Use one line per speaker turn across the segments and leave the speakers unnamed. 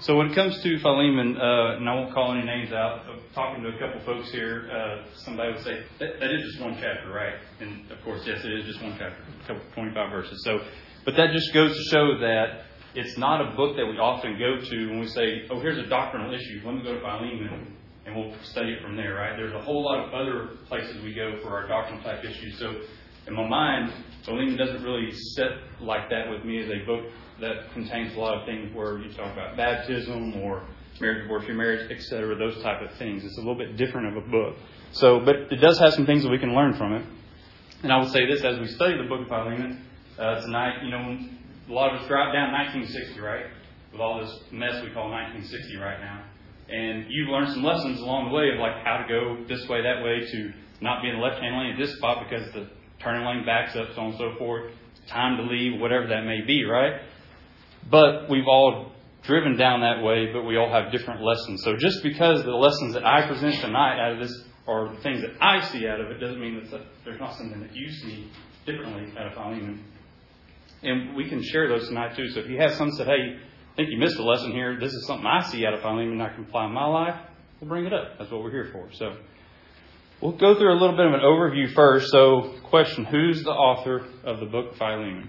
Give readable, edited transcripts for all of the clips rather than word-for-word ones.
So when it comes to Philemon, and I won't call any names out, talking to a couple folks here, somebody would say, that is just one chapter, right? And of course, yes, it is just one chapter, 25 verses. But that just goes to show that it's not a book that we often go to when we say, oh, here's a doctrinal issue. Let me go to Philemon and we'll study it from there, right? There's a whole lot of other places we go for our doctrinal type issues. So in my mind, Philemon doesn't really sit like that with me as a book that contains a lot of things where you talk about baptism or marriage, divorce, remarriage, etc., those type of things. It's a little bit different of a book. But it does have some things that we can learn from it. And I will say this, as we study the book of Philemon tonight, a lot of us drive down 1960, right? With all this mess we call 1960 right now. And you've learned some lessons along the way of like how to go this way, that way, to not be in the left-hand lane at this spot because the turning lane backs up, so on and so forth. Time to leave, whatever that may be, right? But we've all driven down that way, but we all have different lessons. So just because the lessons that I present tonight out of this are the things that I see out of it doesn't mean that there's not something that you see differently out of Philemon. And we can share those tonight too. So if you have some that say, hey, I think you missed a lesson here. This is something I see out of Philemon and I can apply in my life. We'll bring it up. That's what we're here for. So we'll go through a little bit of an overview first. So question, who's the author of the book of Philemon?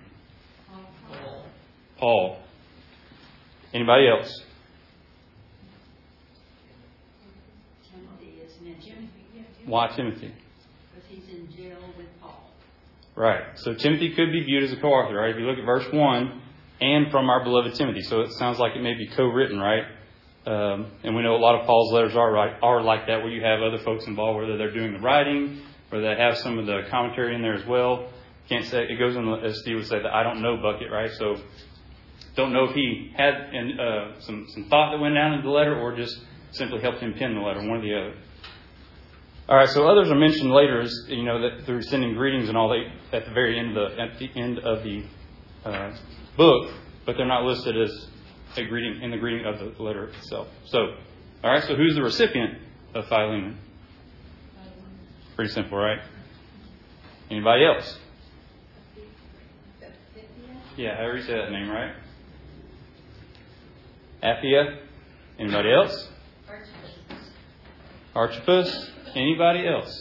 Paul. Anybody else?
Timothy, isn't it? Timothy.
Why Timothy?
Because he's in jail with Paul.
Right. So Timothy could be viewed as a co-author, right? If you look at verse 1, and from our beloved Timothy. So it sounds like it may be co-written, right? And we know a lot of Paul's letters are like that, where you have other folks involved, whether they're doing the writing, or they have some of the commentary in there as well. Can't say, it goes in, as Steve would say, the I don't know bucket, right? So don't know if he had some thought that went down into the letter, or just simply helped him pen the letter, one or the other. All right, so others are mentioned later, as that through sending greetings and all that at the very end of the book, but they're not listed as a greeting in the greeting of the letter itself. So, all right, so who's the recipient of Philemon? Pretty simple, right? Anybody else? Yeah, however you say that name, right? Apphia. Anybody else? Archippus. Anybody else?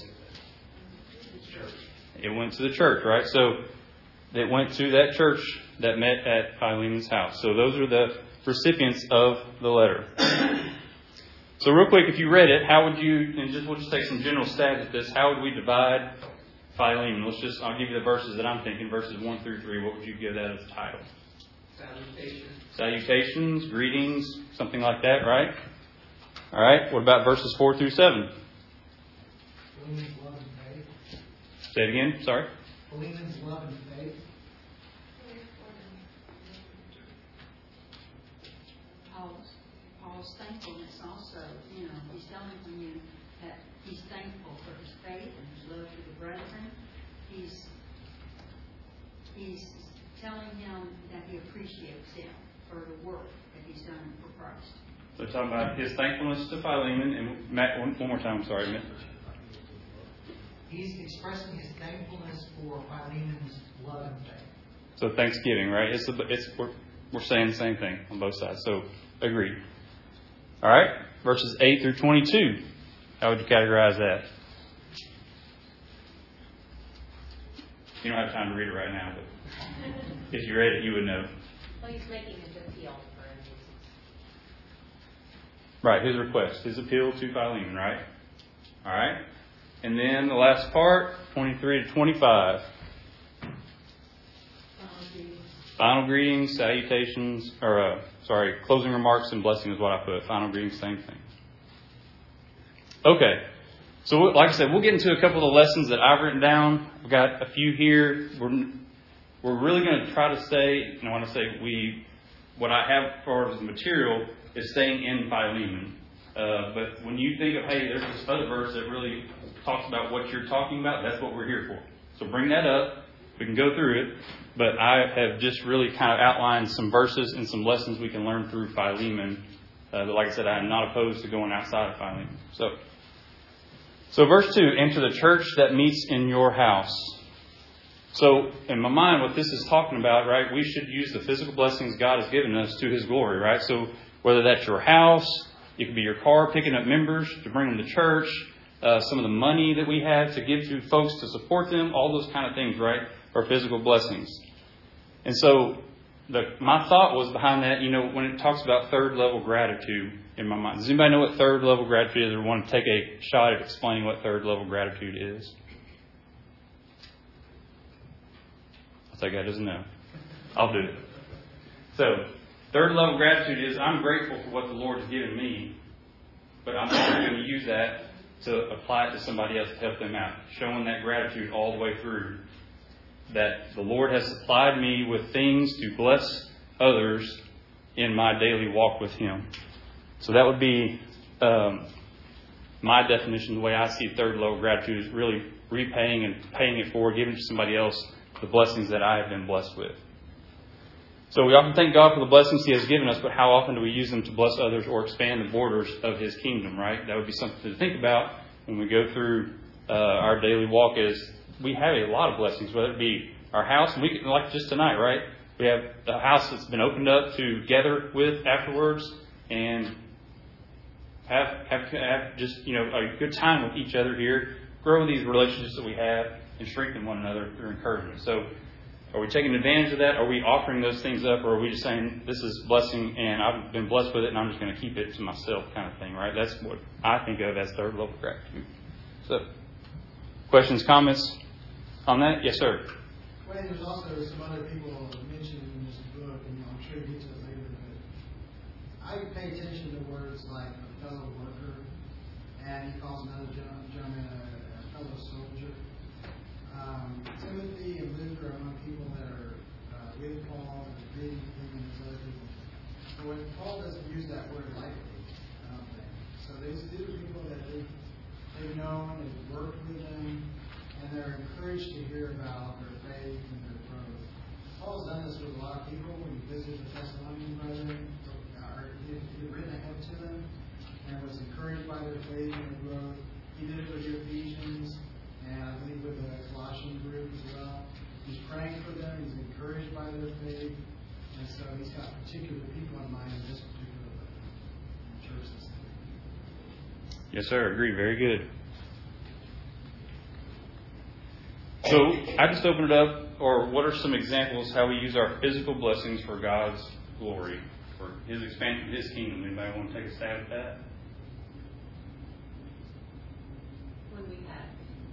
It went to the church, right? So it went to that church that met at Philemon's house. So those are the recipients of the letter. So real quick, if you read it, how would you, and we'll just take some general stabs at this, how would we divide Philemon? I'll give you the verses that I'm thinking, verses 1 through 3. What would you give that as a title? Salutations, greetings, something like that, right? All right. What about verses 4 through 7?
Philemon's love and faith.
Say it again. Sorry.
Philemon's love and faith.
Paul's thankfulness also. He's telling you that he's thankful for his faith and his love for the brethren. He's telling him that he appreciates him for the work that he's done for Christ.
So talking about his thankfulness to Philemon, and Matt, one more time, sorry.
He's expressing his thankfulness for Philemon's love and faith.
So Thanksgiving, right? We're saying the same thing on both sides. So agreed. All right, verses 8 through 22. How would you categorize that? You don't have time to read it right now, but if you read it, you would know.
Well, he's making his appeal for his reasons.
Right, his request, his appeal to Philemon, right? All right. And then the last part, 23 to 25. Final greetings, salutations, closing remarks and blessing is what I put. Final greetings, same thing. Okay. So like I said, we'll get into a couple of the lessons that I've written down. I've got a few here. We're really going to try to stay, and I want to say what I have for the material is staying in Philemon. But when you think of, hey, there's this other verse that really talks about what you're talking about, that's what we're here for. So bring that up. We can go through it. But I have just really kind of outlined some verses and some lessons we can learn through Philemon. But like I said, I am not opposed to going outside of Philemon. So verse 2, and to the church that meets in your house. So in my mind, what this is talking about, right, we should use the physical blessings God has given us to His glory, right? So whether that's your house, it could be your car picking up members to bring them to church, some of the money that we have to give to folks to support them, all those kind of things, right, are physical blessings. And so my thought was behind that, when it talks about third level gratitude in my mind. Does anybody know what third level gratitude is, or want to take a shot at explaining what third level gratitude is? I'll take that doesn't know. I'll do it. So, third level gratitude is I'm grateful for what the Lord has given me, but I'm also going to use that to apply it to somebody else to help them out. Showing that gratitude all the way through. That the Lord has supplied me with things to bless others in my daily walk with Him. So that would be my definition. The way I see third level gratitude is really repaying and paying it forward, giving to somebody else the blessings that I have been blessed with. So we often thank God for the blessings He has given us, but how often do we use them to bless others or expand the borders of His kingdom, right? That would be something to think about when we go through our daily walk. Is we have a lot of blessings, whether it be our house, and we can, like just tonight, right? We have a house that's been opened up to gather with afterwards and have just, a good time with each other here, grow these relationships that we have, and strengthen one another through encouragement. So are we taking advantage of that? Are we offering those things up? Or are we just saying, this is blessing and I've been blessed with it and I'm just going to keep it to myself kind of thing, right? That's what I think of as third level gratitude. So, questions, comments on that? Yes, sir.
Well, there's also some other people mentioned in this book, and I'm sure you get to it later, but I pay attention to words like a fellow worker, and he calls another gentleman a fellow soldier. Timothy and Luke are among people that are with Paul and reading him and his other people. But when Paul doesn't use that word lightly, I don't think. So these are people that they've known, they've worked with them, and they're encouraged to hear about their faith and their growth. Paul's done this with a lot of people when he visited the Thessalonian brethren, or he had written ahead to them and was encouraged by their faith and their growth. He did it with the Ephesians, and I believe with the Colossian group as well. He's praying for them, he's encouraged by their faith, and so he's got particular people in mind in this particular church system.
Yes, sir. Agreed. Very good. So I just opened it up, or what are some examples how we use our physical blessings for God's glory, for His expansion of His kingdom? Anybody want to take a stab at that?
When we had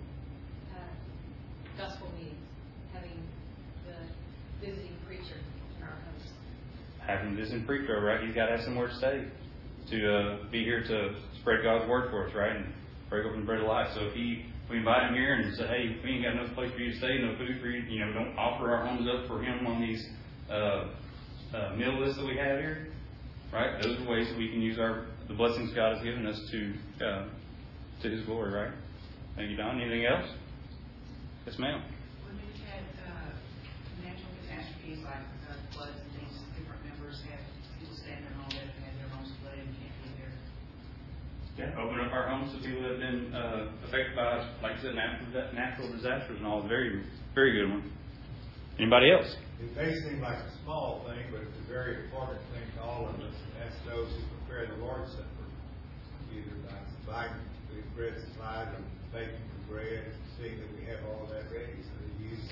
gospel meetings, having the visiting preacher in our house.
Having a visiting preacher, right? He's got to have somewhere to stay, to be here to spread God's word for us, right? And break open the bread of life. So if we invite him here and say, hey, we ain't got no place for you to stay, no food for you, don't offer our homes up for him on these meal lists that we have here, right? Those are ways that we can use the blessings God has given us to His glory, right? Thank you, Don. Anything else? Yes, ma'am.
When we've had natural catastrophes like floods and things, different members have people staying in their home that have had their homes flooded and can't be there.
Yeah, open up our homes to people that have been affected by, like I said, natural disasters and all. Very, very good one. Anybody else?
It may seem like a small thing, but it's a very important thing to all of us, and that's those who prepare the Lord's Supper, either by buying the bread supplies or baking the bread, seeing that we have all of that ready, so they use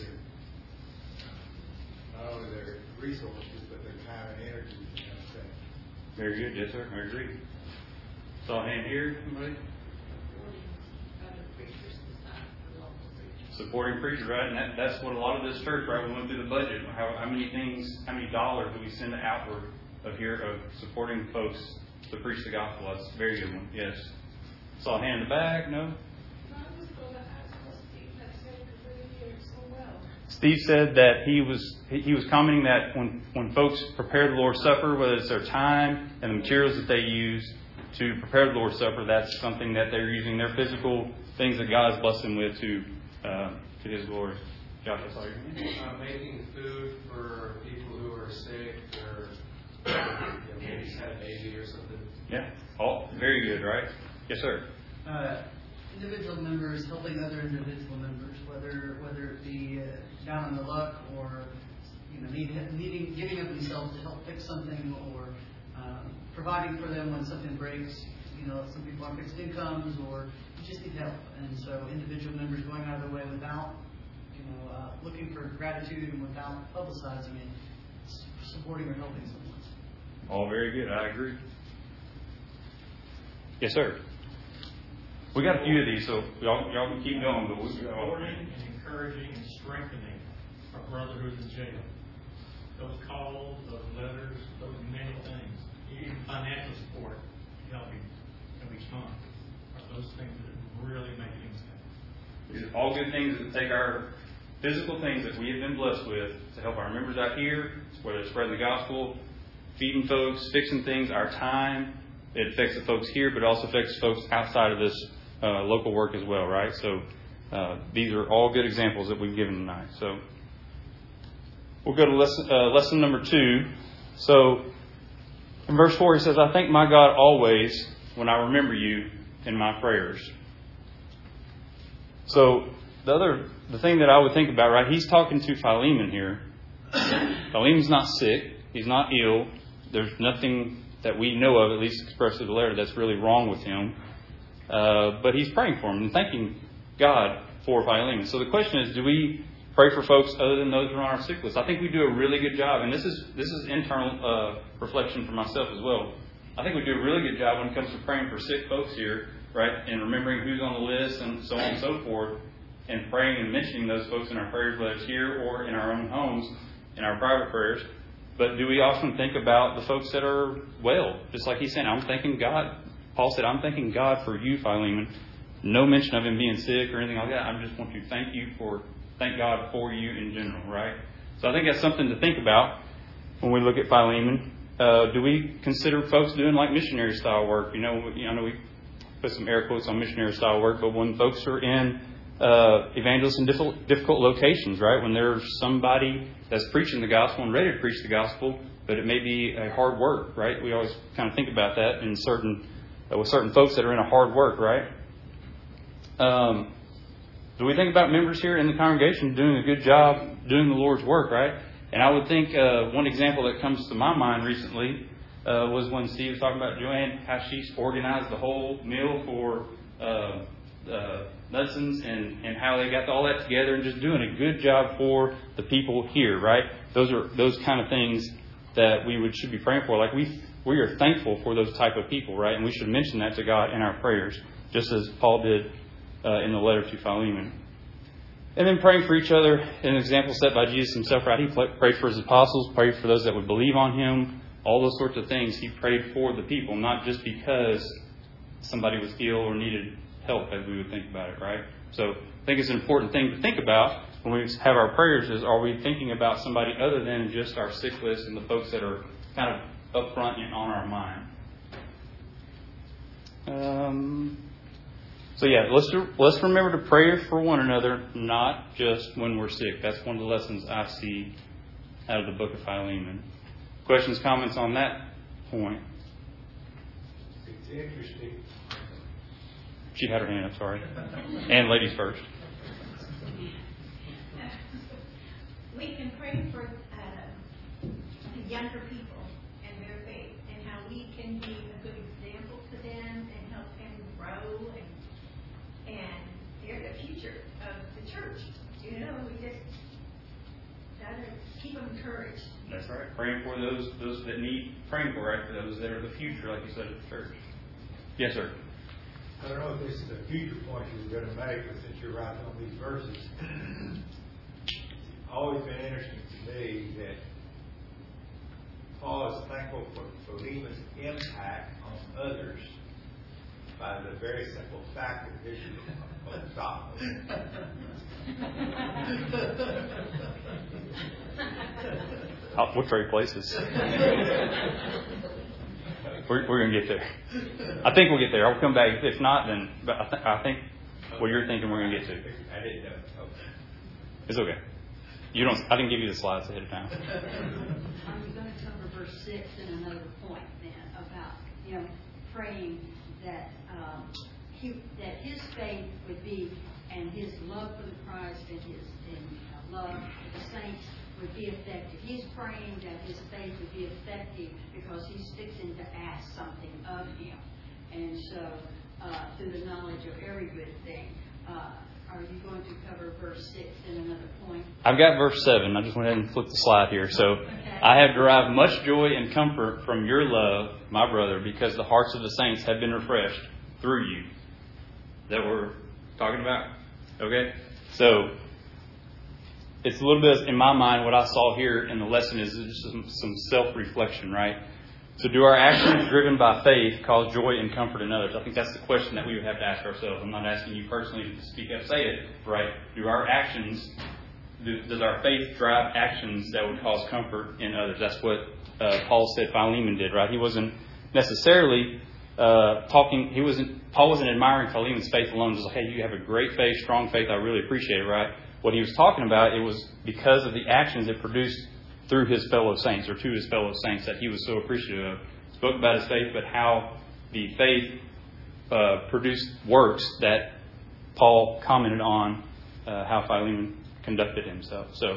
not only their resources, but their time and energy to have that.
Very good, yes, sir. I agree. Saw a hand here, somebody? Supporting preachers, right? And that's what a lot of this church, right? We went through the budget. How many dollars do we send outward of supporting folks to preach the gospel? That's a very good one. Yes. Saw a hand in the back. No. Steve said that he was commenting that when folks prepare the Lord's Supper, whether it's their time and the materials that they use to prepare the Lord's Supper, that's something that they're using their physical things that God has blessed them with to His glory. Josh, I saw your hand.
Making food for people who are sick or maybe just had a baby or something.
Yeah. Oh, very good, right? Yes, sir.
Individual members helping other individual members, whether it be down on the luck or giving up themselves to help fix something, or providing for them when something breaks. You know, some people on fixed incomes or you just need help. And so individual members going out of their way without, looking for gratitude and without publicizing it, supporting or helping someone.
All very good. I agree. Yes, sir. We got a few of these, so y'all can keep going. But
supporting and encouraging and strengthening our brotherhood in jail. Those calls, those letters, those many things, even financial support, helping each month, are those things that really make an impact.
These are all good things that take our physical things that we have been blessed with to help our members out here, whether it's spreading the gospel, feeding folks, fixing things, our time. It affects the folks here, but it also affects folks outside of this local work as well, right? So these are all good examples that we've given tonight. So we'll go to lesson number 2. So in verse 4, he says, I thank my God always when I remember you in my prayers. So the thing that I would think about, right, he's talking to Philemon here. Philemon's not sick. He's not ill. There's nothing that we know of, at least expressed through the letter, that's really wrong with him. But he's praying for him and thanking God for Philemon. So the question is, do we pray for folks other than those who are on our sick list? I think we do a really good job, and this is internal reflection for myself as well. I think we do a really good job when it comes to praying for sick folks here, right, and remembering who's on the list and so on and so forth, and praying and mentioning those folks in our prayers, whether it's here or in our own homes, in our private prayers. But do we often think about the folks that are well? Just like he's saying, I'm thanking God. Paul said, I'm thanking God for you, Philemon. No mention of him being sick or anything like that. I just want to thank God for you in general, right? So I think that's something to think about when we look at Philemon. Do we consider folks doing like missionary style work? I know we put some air quotes on missionary style work, but when folks are in evangelists in difficult locations, right? When there's somebody that's preaching the gospel and ready to preach the gospel, but it may be a hard work, right? We always kind of think about that in with certain folks that are in a hard work, right? Do we think about members here in the congregation doing a good job doing the Lord's work, right? And I would think one example that comes to my mind recently was when Steve was talking about Joanne, how she organized the whole meal for lessons and how they got all that together and just doing a good job for the people here, right? Those are those kind of things that we should be praying for. Like we are thankful for those type of people, right? And we should mention that to God in our prayers, just as Paul did in the letter to Philemon. And then praying for each other, an example set by Jesus himself, right? He prayed for his apostles, prayed for those that would believe on him, all those sorts of things. He prayed for the people, not just because somebody was ill or needed help, as we would think about it, right? So I think it's an important thing to think about when we have our prayers is, are we thinking about somebody other than just our sick list and the folks that are kind of up front and on our mind? So yeah, let's remember to pray for one another, not just when we're sick. That's one of the lessons I see out of the book of Philemon. Questions, comments on that point?
It's interesting.
She had her hand up, sorry. And ladies first.
We can pray for younger people and their faith and how we can be a good example to them and help them grow and they're the future of the church. We just gotta keep them encouraged.
That's right. Praying for those that need praying for, right? For those that are the future, like you said, of the church. Yes, sir.
I don't know if this is a future point you were going to make, but since you're right on these verses, it's always been interesting to me that Paul is thankful for Philemon's impact on others by the very simple fact that this is a stop.
We'll trade places. We're going to get there. I think we'll get there. I'll come back. If not, then but I think what you're thinking we're going to get to.
I didn't know. Okay.
It's okay. I didn't give you the slides ahead of time.
I'm going to cover verse 6 in another point then about praying that his faith would be and his love for the Christ and his love for the saints would be effective. He's praying that his faith would be effective because he's fixing to ask something of him. And so, through the knowledge of every good thing, are you going to cover verse 6 in another point?
I've got verse 7. I just went ahead and flipped the slide here. So, I have derived much joy and comfort from your love, my brother, because the hearts of the saints have been refreshed through you. Is that what we're talking about? Okay? So, it's a little bit, in my mind, what I saw here in the lesson is just some self-reflection, right? So do our actions driven by faith cause joy and comfort in others? I think that's the question that we would have to ask ourselves. I'm not asking you personally to speak up, say it, right? Do our actions, does our faith drive actions that would cause comfort in others? That's what Paul said Philemon did, right? He wasn't necessarily Paul wasn't admiring Philemon's faith alone. He was like, hey, you have a great faith, strong faith. I really appreciate it, right? What he was talking about, it was because of the actions it produced through his fellow saints, or to his fellow saints, that he was so appreciative of. Spoke about his faith, but how the faith produced works that Paul commented on how Philemon conducted himself. So,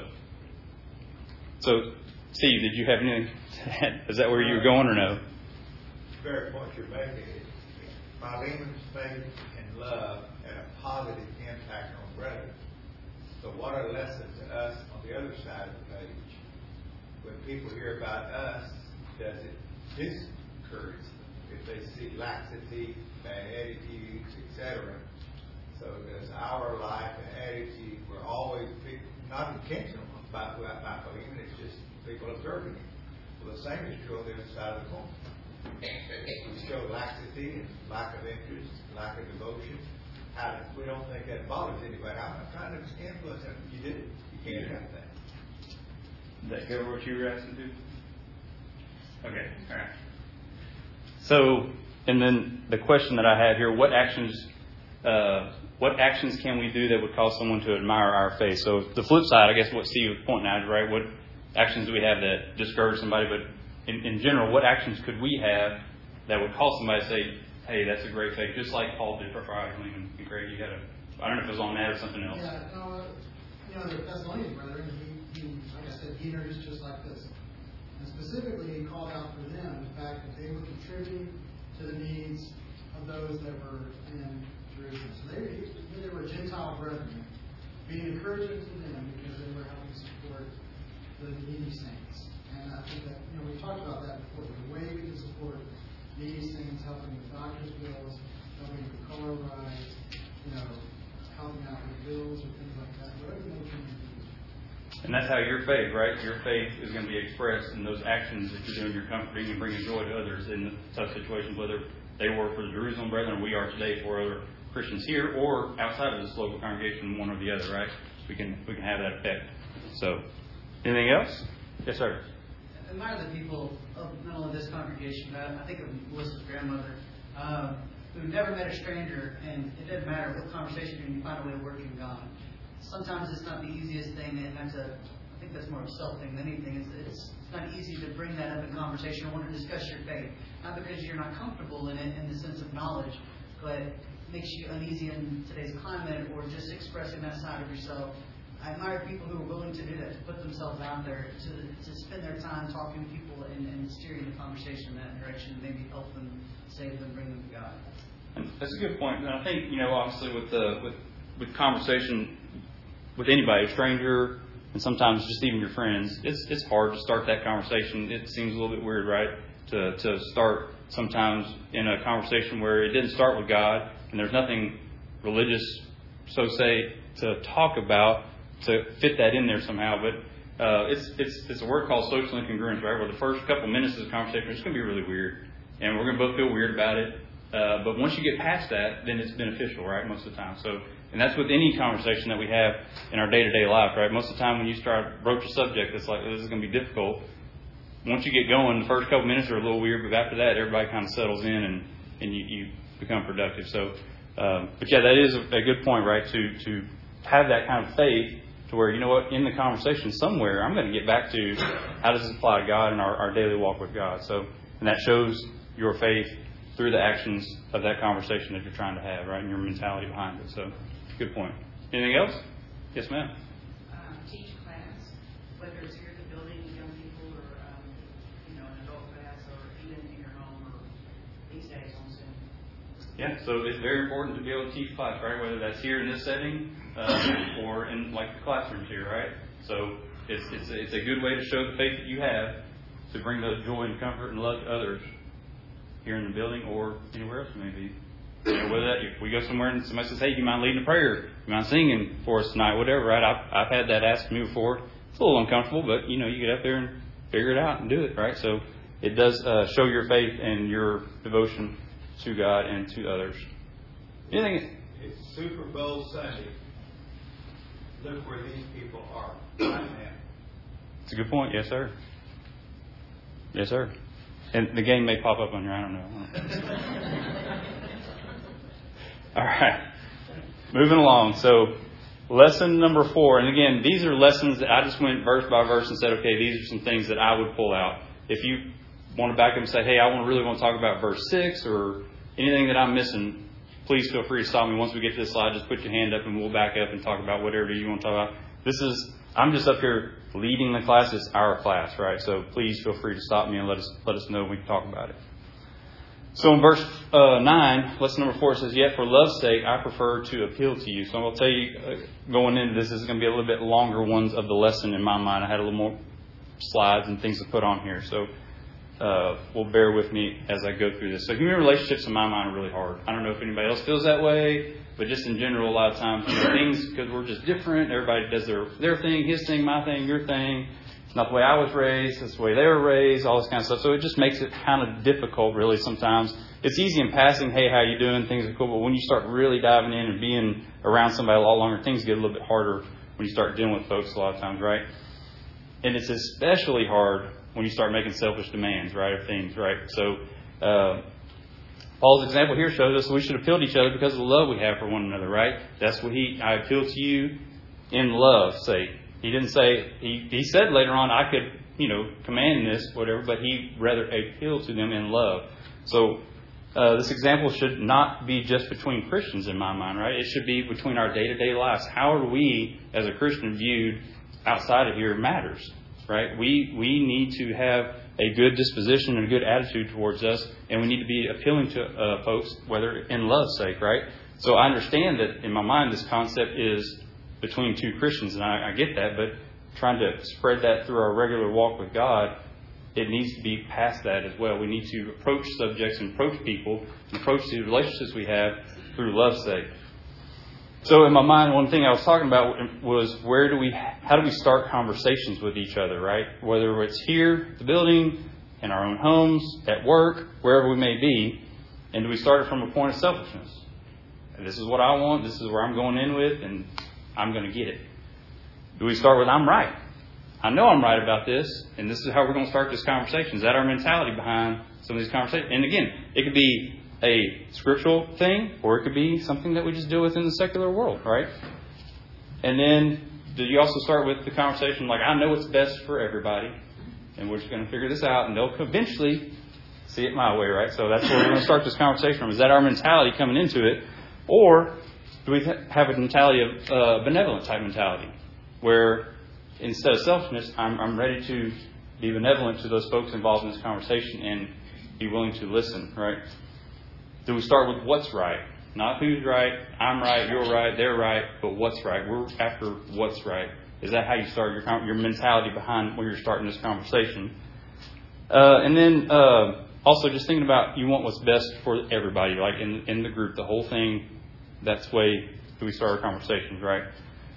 Steve, did you have anything to add? Is that where you were going or no?
Very point you're making. Philemon's faith and love had a positive impact on brethren. So what a lesson to us on the other side of the page. When people hear about us, does it discourage them if they see laxity, bad attitudes, etc.? So does our life and attitude, we're always not intentional about Philemon, it's just people observing it. Well, the same is true on the other side of the coin. We show laxity and lack of interest, lack of devotion. We don't think that bothers anybody. I'm not trying to influence them. You did it. You can't have that.
Did that cover what you were asking to? Okay, all right. So, and then the question that I had here: what actions can we do that would cause someone to admire our faith? So, the flip side, I guess, what Steve was pointing out is right. What actions do we have that discourage somebody? But in general, what actions could we have that would cause somebody to say, hey, that's a great faith, just like Paul did for Philemon and Craig? You had I don't know if it was on that or something else.
Yeah, no, the Thessalonian brethren, he, like I said, he introduced just like this. And specifically, he called out for them the fact that they were contributing to the needs of those that were in Jerusalem. So they were Gentile brethren, being encouraging to them because they were helping support the needy saints. And I think that, we talked about that before. The way we can support needy saints, helping with doctor's bills, helping with car rides, helping out with bills or things like that, whatever they can do.
And that's how your faith, right? Your faith is going to be expressed in those actions that you're doing. You're comforting and bringing joy to others in tough situations, whether they were for the Jerusalem brethren, or we are today for other Christians here, or outside of this local congregation, one or the other, right? We can have that effect. So, anything else? Yes, sir.
I admire the people of not only this congregation, but I think of Melissa's grandmother, who never met a stranger, and it doesn't matter what conversation you find a way of working God. Sometimes it's not the easiest thing, and I think that's more of a self thing than anything. It's not easy to bring that up in conversation or want to discuss your faith, not because you're not comfortable in it in the sense of knowledge, but it makes you uneasy in today's climate, or just expressing that side of yourself. I admire people who are willing to do that, to put themselves out there, to spend their time talking to people and steering the conversation in that direction, maybe help them, save them, bring them to God.
That's a good point. And I think, obviously with conversation with anybody, a stranger, and sometimes just even your friends, it's hard to start that conversation. It seems a little bit weird, right? To start sometimes in a conversation where it didn't start with God, and there's nothing religious, so say, to talk about, to fit that in there somehow. But it's a word called social incongruence, right? Where the first couple minutes of the conversation is going to be really weird, and we're going to both feel weird about it. But once you get past that, then it's beneficial, right? Most of the time. So, and that's with any conversation that we have in our day-to-day life, right? Most of the time when you start broach a subject, it's like, this is going to be difficult. Once you get going, the first couple minutes are a little weird, but after that, everybody kind of settles in and you become productive. So, but yeah, that is a good point, right? To have that kind of faith to where, in the conversation somewhere, I'm going to get back to how does this apply to God and our daily walk with God. So, and that shows your faith through the actions of that conversation that you're trying to have, right? And your mentality behind it. So, good point. Anything else? Yes, ma'am.
Teach class, whether it's
Yeah, so it's very important to be able to teach class, right? Whether that's here in this setting or in like the classrooms here, right? So it's a good way to show the faith that you have to bring the joy and comfort and love to others here in the building or anywhere else it may be. You know, whether that if we go somewhere and somebody says, "Hey, do you mind leading a prayer? Do you mind singing for us tonight?" Whatever, right? I've had that asked me before. It's a little uncomfortable, but you get up there and figure it out and do it, right? So it does show your faith and your devotion to God and to others. Anything?
It's Super Bowl Sunday. Look where these people are right now.
It's a good point. Yes, sir. Yes, sir. And the game may pop up on here. I don't know. All right. Moving along. So, lesson number 4. And again, these are lessons that I just went verse by verse and said, okay, these are some things that I would pull out. If you want to back up and say, hey, I really want to talk about verse 6 or anything that I'm missing, please feel free to stop me. Once we get to this slide, just put your hand up and we'll back up and talk about whatever you want to talk about. I'm just up here leading the class. It's our class, right? So please feel free to stop me and let us know when we can talk about it. So in verse 9, lesson number 4 says, "Yet for love's sake, I prefer to appeal to you." So I'm going to tell you, going into this is going to be a little bit longer ones of the lesson in my mind. I had a little more slides and things to put on here. So will bear with me as I go through this. So human relationships in my mind are really hard. I don't know if anybody else feels that way, but just in general, a lot of times things, because we're just different. Everybody does their thing, his thing, my thing, your thing. It's not the way I was raised. It's the way they were raised, all this kind of stuff. So it just makes it kind of difficult, really, sometimes. It's easy in passing, hey, how you doing? Things are cool. But when you start really diving in and being around somebody a lot longer, things get a little bit harder when you start dealing with folks a lot of times, right? And it's especially hard when you start making selfish demands, right, of things, right? So Paul's example here shows us we should appeal to each other because of the love we have for one another, right? That's what I appeal to you in love's sake. He didn't say, he said later on, I could, command this, whatever, but he rather appealed to them in love. So this example should not be just between Christians in my mind, right? It should be between our day-to-day lives. How are we, as a Christian, viewed outside of here matters, right? We need to have a good disposition and a good attitude towards us, and we need to be appealing to folks, whether in love's sake, right? So I understand that in my mind this concept is between two Christians, and I get that, but trying to spread that through our regular walk with God, it needs to be past that as well. We need to approach subjects and approach people and approach the relationships we have through love's sake. So in my mind, one thing I was talking about was how do we start conversations with each other, right? Whether it's here, at the building, in our own homes, at work, wherever we may be, and do we start it from a point of selfishness? And this is what I want, this is where I'm going in with, and I'm going to get it. Do we start with, I'm right? I know I'm right about this, and this is how we're going to start this conversation. Is that our mentality behind some of these conversations? And again, it could be a scriptural thing, or it could be something that we just deal with in the secular world, right? And then, do you also start with the conversation like, I know what's best for everybody, and we're just going to figure this out, and they'll eventually see it my way, right? So that's where we're going to start this conversation from. Is that our mentality coming into it? Or do we have a mentality of benevolent type mentality, where instead of selfishness, I'm ready to be benevolent to those folks involved in this conversation and be willing to listen, right? Do we start with what's right? Not who's right, I'm right, you're right, they're right, but what's right? We're after what's right. Is that how you start your mentality behind when you're starting this conversation? And then also just thinking about you want what's best for everybody, like in the group, the whole thing. That's the way we start our conversations, right?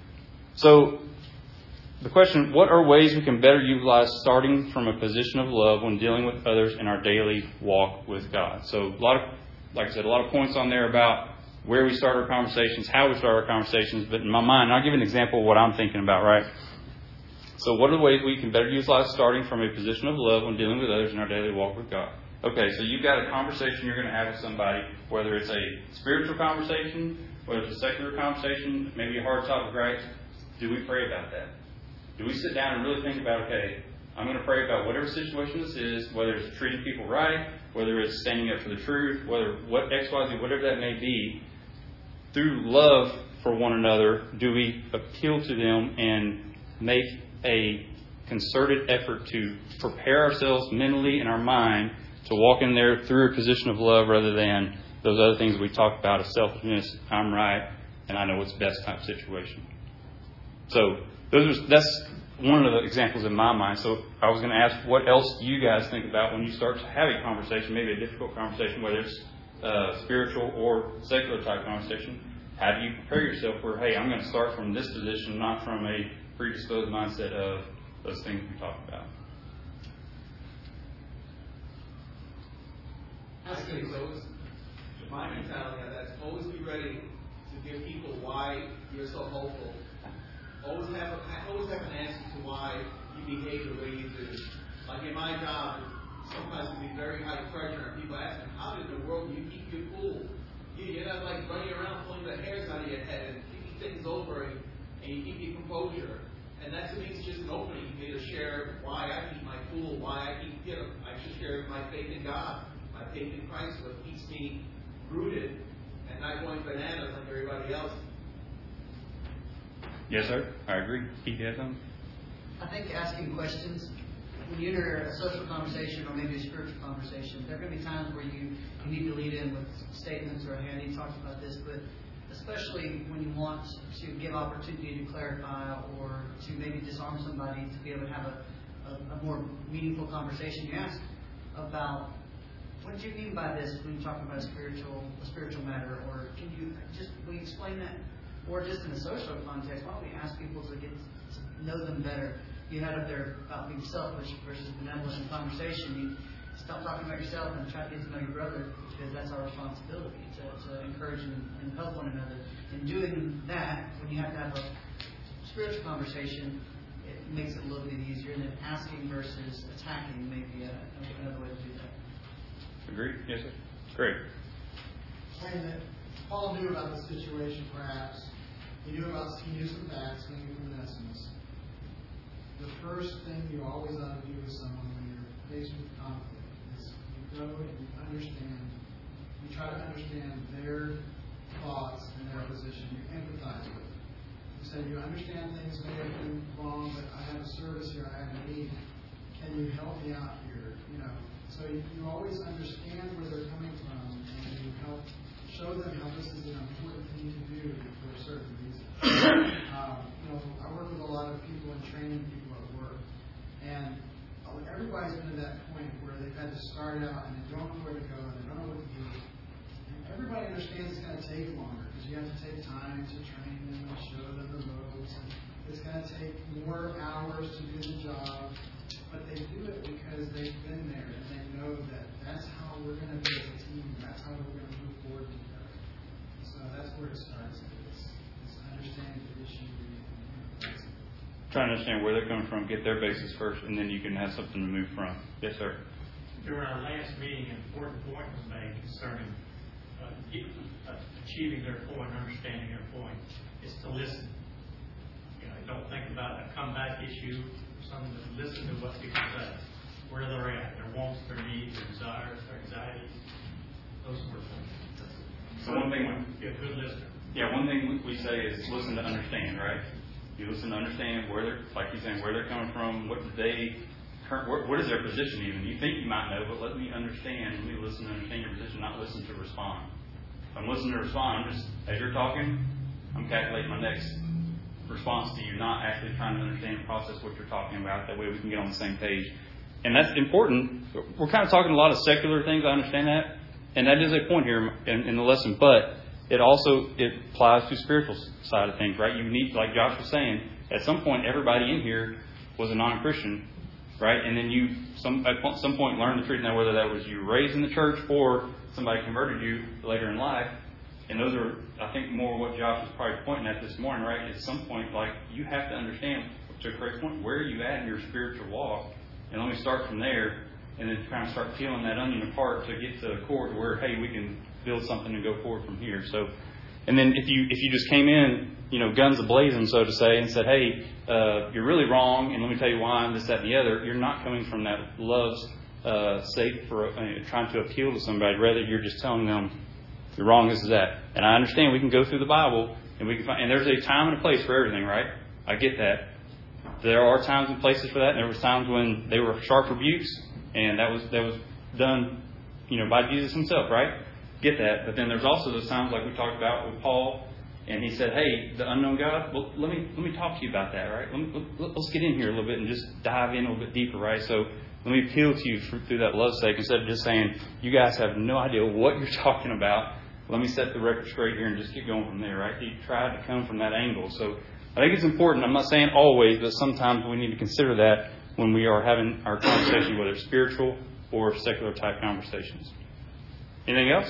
So the question, what are ways we can better utilize starting from a position of love when dealing with others in our daily walk with God? So like I said, a lot of points on there about where we start our conversations, how we start our conversations. But in my mind, I'll give an example of what I'm thinking about, right? So what are the ways we can better utilize starting from a position of love when dealing with others in our daily walk with God? Okay, so you've got a conversation you're going to have with somebody, whether it's a spiritual conversation, whether it's a secular conversation, maybe a hard topic, right? Do we pray about that? Do we sit down and really think about, okay, I'm going to pray about whatever situation this is, whether it's treating people right, whether it's standing up for the truth, what X, Y, Z, whatever that may be, through love for one another, do we appeal to them and make a concerted effort to prepare ourselves mentally in our mind to walk in there through a position of love rather than those other things we talked about of selfishness, I'm right, and I know what's best type situation. So that's one of the examples in my mind. So I was going to ask, what else do you guys think about when you start to have a conversation, maybe a difficult conversation, whether it's spiritual or secular type conversation? How do you prepare yourself where, hey, I'm going to start from this position, not from a predisposed mindset of those things we talked about?
I think my mentality on that is always be ready to give people why you're so hopeful. Always have an answer to why you behave the way you do. Like in my job, sometimes it can be very high pressure, and people ask me, how in the world do you keep your cool? You're not like running around pulling the hairs out of your head and thinking things over, and you keep your composure. And that to me is just an opening for me to share why I keep my cool, why I keep, I should share my faith in God, my faith in Christ, what keeps me rooted and not going bananas like everybody else.
Yes, sir. I agree. Keith, you have something?
I think asking questions, when you enter a social conversation or maybe a spiritual conversation, there are going to be times where you need to lead in with statements or, hey, Andy talked about this, but especially when you want to give opportunity to clarify or to maybe disarm somebody to be able to have a more meaningful conversation, you ask about, what do you mean by this when you're talking about a spiritual matter, or will you explain that? Or just in a social context, why don't we ask people to get to know them better? You had up there about being selfish versus benevolent in conversation. You stop talking about yourself and try to get to know your brother, because that's our responsibility to encourage and help one another. And doing that, when you have to have a spiritual conversation, it makes it a little bit easier. And then asking versus attacking may be another way to do that.
Agreed? Yes, sir. Great.
Saying that Paul knew about the situation, perhaps. He knew some facts, maybe from Onesimus. The first thing you always ought to do with someone when you're faced with conflict is you go and you understand. You try to understand their thoughts and their position. You empathize with them. You say, you understand things may have been wrong, but I have a service here, I have a need. Can you help me out here? So you always understand where they're coming from, and you help show them how this is an important thing to do for a certain reason. I work with a lot of people and training people at work, and everybody's been to that point where they've had to start out and they don't know where to go and they don't know what to do. And everybody understands it's going to take longer because you have to take time to train them and show them the ropes. And it's going to take more hours to do the job, but they do it because they've been there and they know that that's how we're going to be as a team. That's how we're going to move forward together. So that's where it starts. It's understanding the issue.
Trying to understand where they're coming from, get their basis first, and then you can have something to move from. Yes, sir.
During our last meeting, an important point was made concerning achieving their point, understanding their point. It's to listen. Don't think about a comeback issue or something, but listen to what people say, where they're at, their wants, their needs, their desires, their anxieties, those sort of things.
So one thing,
be a good listener.
Yeah, one thing we say is listen to understand, right? You listen to understand where they're, like you're saying, where they're coming from, what is their position even? You think you might know, but let me understand. Let me listen to understand your position, not listen to respond. If I'm listening to respond, as you're talking, I'm calculating my next response to you, not actually trying to understand and process what you're talking about. That way we can get on the same page. And that's important. We're kind of talking a lot of secular things, I understand that. And that is a point here in the lesson, but it applies to spiritual side of things, right? You need, like Josh was saying, at some point everybody in here was a non-Christian, right? And then you at some point learned the truth. Now, whether that was you raised in the church or somebody converted you later in life, and those are, I think, more what Josh was probably pointing at this morning, right? At some point, like, you have to understand, to Craig's point, where are you at in your spiritual walk? And let me start from there, and then kind of start peeling that onion apart to get to the core to where, hey, we can build something and go forward from here. So, and then if you just came in, guns a-blazing, so to say, and said, hey, you're really wrong, and let me tell you why, and this, that, and the other, you're not coming from that love's sake for trying to appeal to somebody. Rather, you're just telling them, you're wrong, this is that. And I understand we can go through the Bible, and we can find, and there's a time and a place for everything, right? I get that. There are times and places for that, and there was times when they were sharp rebukes, and that was done, by Jesus himself, right? get that. But then there's also those times like we talked about with Paul, and he said, hey, the unknown God, well, let me talk to you about that, right? Let's get in here a little bit and just dive in a little bit deeper, right? So let me appeal to you through that love's sake, instead of just saying, you guys have no idea what you're talking about. Let me set the record straight here and just keep going from there, right? He tried to come from that angle. So I think it's important. I'm not saying always, but sometimes we need to consider that when we are having our conversation, whether spiritual or secular type conversations. Anything else?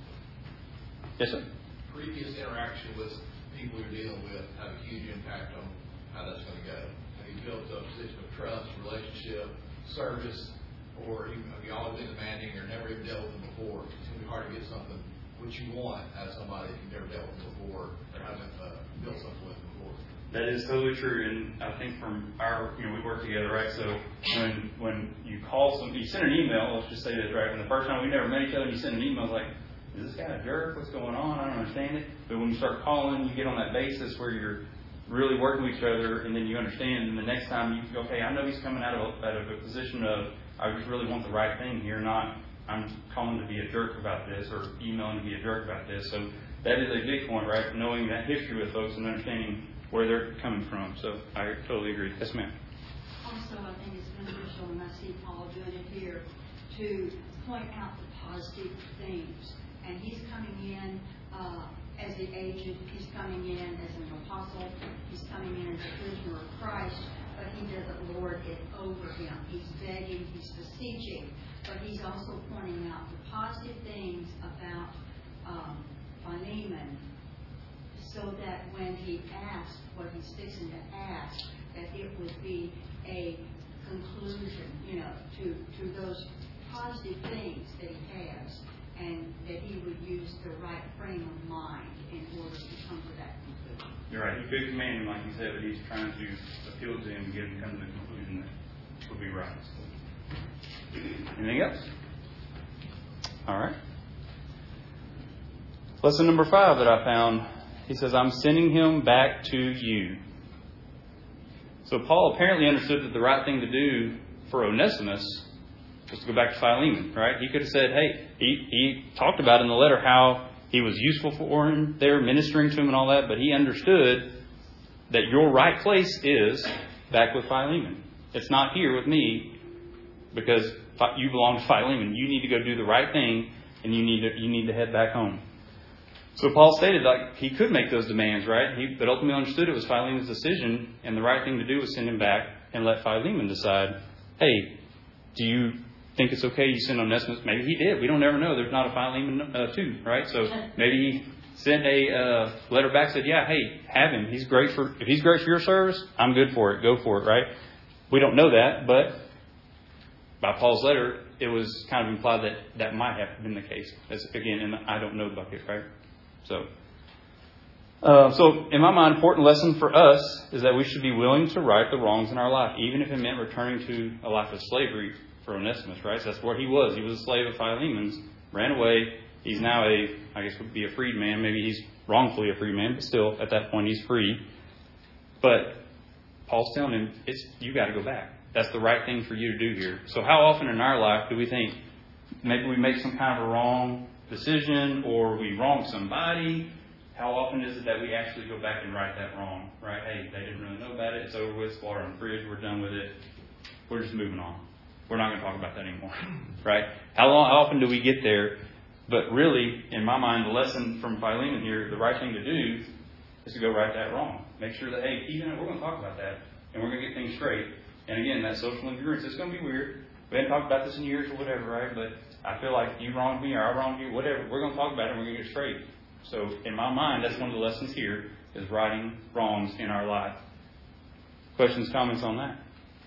Yes, sir.
Previous interaction with people you're dealing with have a huge impact on how that's going to go. Have you built a position of trust, relationship, service, or have you always been demanding or never even dealt with them before? It's going to be hard to get something which you want out of somebody that you've never dealt with before or haven't built something with before.
That is totally true, and I think from our, we work together, right? So when you call you send an email, let's just say this, right? When the first time we never met each other, and you send an email, it's like, is this guy a jerk? What's going on? I don't understand it. But when you start calling, you get on that basis where you're really working with each other, and then you understand. And the next time you go, okay, I know he's coming out of a position of, I just really want the right thing here, not I'm calling to be a jerk about this or emailing to be a jerk about this. So that is a big point, right? Knowing that history with folks and understanding where they're coming from. So I totally agree. Yes, ma'am.
Also, I think it's beneficial, and I see Paul doing it here, to point out the positive things. And he's coming in as the agent, he's coming in as an apostle, he's coming in as a prisoner of Christ, but he doesn't lord it over him. He's begging, he's beseeching, but he's also pointing out the positive things about Philemon, so that when he asks what he's fixing to ask, that it would be a conclusion, to those positive things that he has, and that he would use the right frame of mind in order to come to that conclusion.
You're right. He could command him, like you said, but he's trying to appeal to him and get him to come to the conclusion that would be right. Anything else? All right. Lesson number 5 that I found, he says, I'm sending him back to you. So Paul apparently understood that the right thing to do for Onesimus was to go back to Philemon, right? He could have said, hey, he talked about in the letter how he was useful for him there, ministering to him and all that, but he understood that your right place is back with Philemon. It's not here with me because you belong to Philemon. You need to go do the right thing, and you need to head back home. So Paul stated like he could make those demands, right? But ultimately understood it was Philemon's decision, and the right thing to do was send him back and let Philemon decide, hey, do you think it's okay you send Onesimus? Maybe he did. We don't ever know. There's not a Philemon 2, right? So maybe he sent a letter back, said, yeah, hey, have him. If he's great for your service, I'm good for it. Go for it, right? We don't know that, but by Paul's letter, it was kind of implied that might have been the case. Again, and I don't know the bucket, right? So in my mind, important lesson for us is that we should be willing to right the wrongs in our life, even if it meant returning to a life of slavery for Onesimus, right? So that's what he was. He was a slave of Philemon's, ran away. He's now would be a freed man. Maybe he's wrongfully a free man, but still, at that point, he's free. But Paul's telling him, you got to go back. That's the right thing for you to do here. So how often in our life do we think maybe we make some kind of a wrong decision or we wrong somebody? How often is it that we actually go back and right that wrong? Right? Hey, they didn't really know about it. It's over with. It's water in the fridge. We're done with it. We're just moving on. We're not going to talk about that anymore. Right? How often do we get there? But really, in my mind, the lesson from Philemon here, the right thing to do is to go right that wrong. Make sure that, hey, even we're going to talk about that and we're going to get things straight. And again, that social incongruence, it's going to be weird. We haven't talked about this in years or whatever, right? But I feel like you wronged me or I wronged you, whatever. We're going to talk about it and we're going to get straight. So in my mind, that's one of the lessons here is righting wrongs in our life. Questions, comments on that?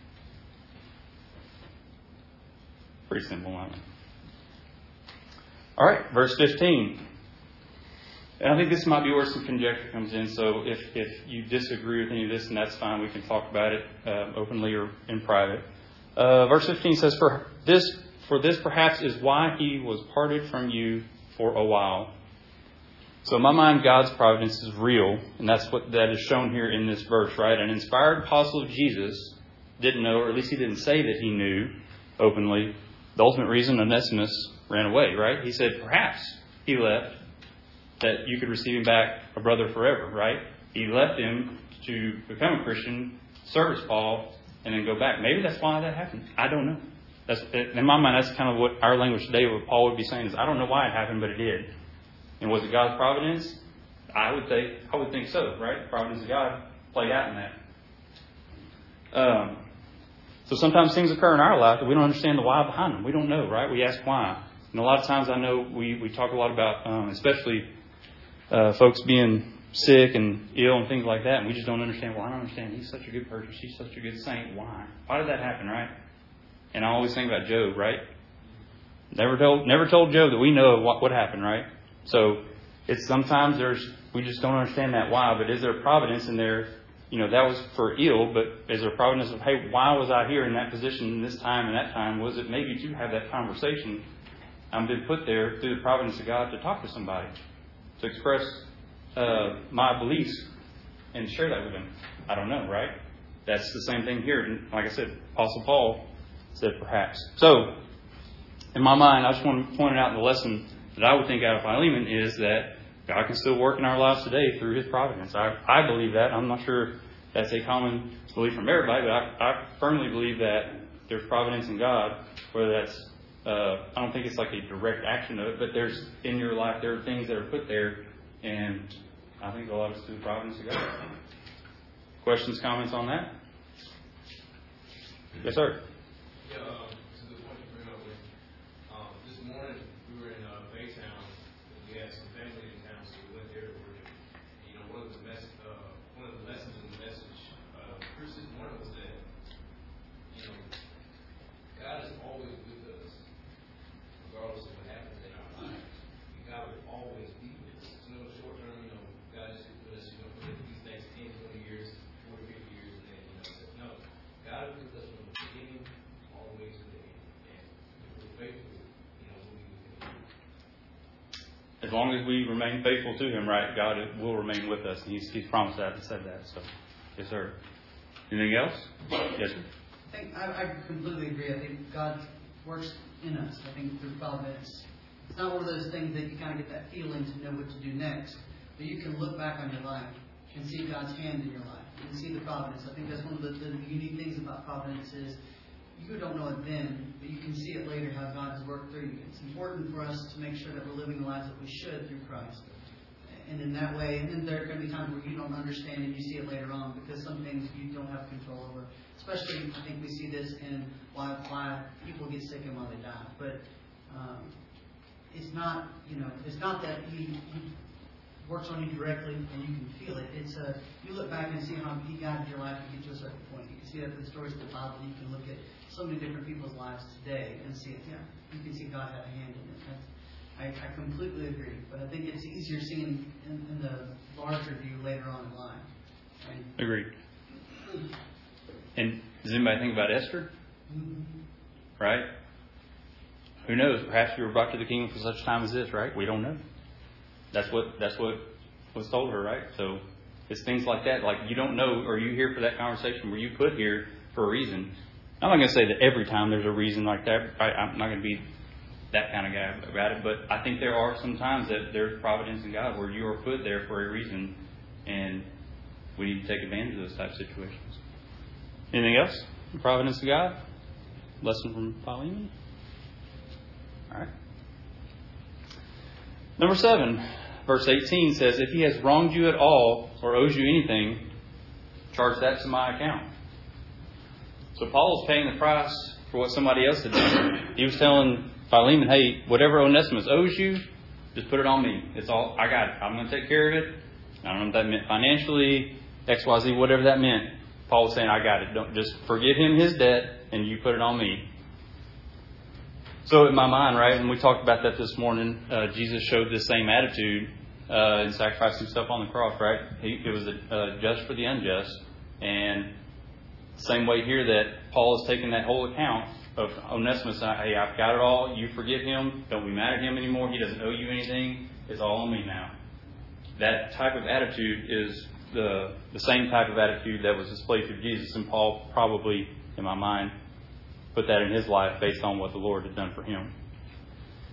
Pretty simple, isn't it? All right, verse 15. And I think this might be where some conjecture comes in. So if you disagree with any of this, then that's fine. We can talk about it openly or in private. Verse 15 says, For this perhaps is why he was parted from you for a while. So in my mind, God's providence is real. And that's what that is shown here in this verse, right? An inspired apostle of Jesus didn't know, or at least he didn't say that he knew openly, the ultimate reason Onesimus ran away, right? He said, perhaps he left that you could receive him back a brother forever, right? He left him to become a Christian, service Paul, and then go back. Maybe that's why that happened. I don't know. That's, in my mind, that's kind of what our language today, what Paul would be saying is, I don't know why it happened, but it did. And was it God's providence? I would think so, right? The providence of God played out in that. So sometimes things occur in our life that we don't understand the why behind them. We don't know, right? We ask why. And a lot of times I know we talk a lot about, especially folks being sick and ill and things like that, and we just don't understand. Well, I don't understand. He's such a good person. She's such a good saint. Why? Why did that happen, right? And I always think about Job, right? Never told Job that we know what happened, right? So it's sometimes we just don't understand that why. But is there providence in there? You know, that was for ill, but is there providence of, hey, why was I here in that position in this time and that time? Was it maybe to have that conversation? I've been put there through the providence of God to talk to somebody, to express my beliefs and share that with them. I don't know, right? That's the same thing here. And like I said, Apostle Paul said perhaps. So, in my mind, I just want to point out the lesson that I would think out of Philemon is that God can still work in our lives today through His providence. I believe that. I'm not sure that's a common belief from everybody, but I firmly believe that there's providence in God, whether that's I don't think it's like a direct action of it, but there's in your life there are things that are put there, and I think a lot of it's through the providence of God. Questions, comments on that? Yes, sir.
Yeah, to the point you bring up with, this morning we were in Baytown, and we had some family in town, so we went there to worship. You know, one of the lessons in the message, Chris this morning was that, you know, God is always with us, regardless of what happens in our lives. God will always be with us. It's no short term, you know, God is with us, you know, for these next 10, 20 years, 40, 50 years, and then, you know, no, God is with us from the beginning all the way to the end. And if we're faithful, you know, we can.
As long as we remain faithful to Him, right, God will remain with us. And He's promised that and said that. So, yes, sir. Anything else? Yes, sir.
I completely agree. I think God works in us. I think through providence. It's not one of those things that you kind of get that feeling to know what to do next. But you can look back on your life and see God's hand in your life. You can see the providence. I think that's one of the unique things about providence is you don't know it then, but you can see it later how God has worked through you. It's important for us to make sure that we're living the lives that we should through Christ. And in that way, and then there are going to be times where you don't understand and you see it later on because some things you don't have control over. Especially, I think we see this in why people get sick and why they die. But it's not, it's not that He works on you directly and you can feel it. It's you look back and see how He guided your life to get to a certain point. You can see that in the stories of the Bible. You can look at so many different people's lives today and see it. Yeah, you can see God had a hand in it. I completely agree, but I think it's easier seeing in the larger view later on in life. Right?
Agreed. And does anybody think about Esther?
Mm-hmm.
Right? Who knows? Perhaps you were brought to the kingdom for such time as this, right? We don't know. That's what was told her, right? So it's things like that. Like you don't know, or you here for that conversation where you put here for a reason. I'm not going to say that every time there's a reason like that. I'm not going to be that kind of guy about it, but I think there are some times that there's providence in God where you are put there for a reason, and we need to take advantage of those type of situations. Anything else? The providence of God? Lesson from Philemon? All right. Number 7, verse 18 says, if he has wronged you at all or owes you anything, charge that to my account. So Paul was paying the price for what somebody else had done. He was telling Philemon, hey, whatever Onesimus owes you, just put it on me. It's all, I got it. I'm going to take care of it. I don't know if that meant financially, XYZ, whatever that meant. Paul was saying, I got it. Don't just forgive him his debt and you put it on me. So in my mind, right, and we talked about that this morning, Jesus showed this same attitude in sacrificing himself on the cross, right? It was a just for the unjust. And same way here that Paul is taking that whole account of Onesimus. Hey, I've got it all. You forgive him. Don't be mad at him anymore. He doesn't owe you anything. It's all on me now. That type of attitude is the same type of attitude that was displayed through Jesus. And Paul probably, in my mind, put that in his life based on what the Lord had done for him.